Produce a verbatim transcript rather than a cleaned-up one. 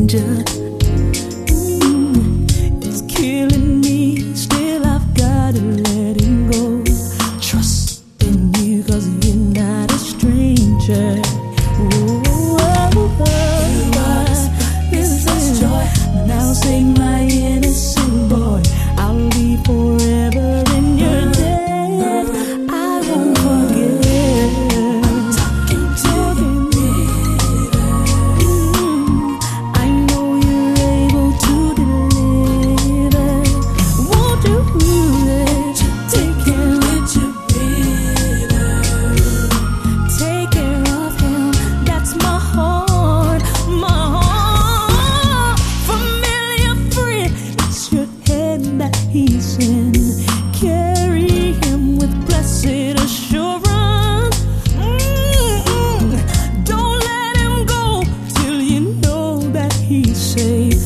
stranger. Mm, it's killing me, still I've gotta let him go. Trust in you, cause you're not a stranger. Oh, oh, oh, you are this is joy. Now sing my innocent boy. I'll be forever in your debt. I won't forget. I'm talking to you. Mm, I know you're able to deliver. Won't you take care of your river? Take care of him. That's my heart, my heart. Familiar friend, it's your head that he's in. Carry him with blessed assurance. Mm-mm. Don't let him go till you know that he's safe.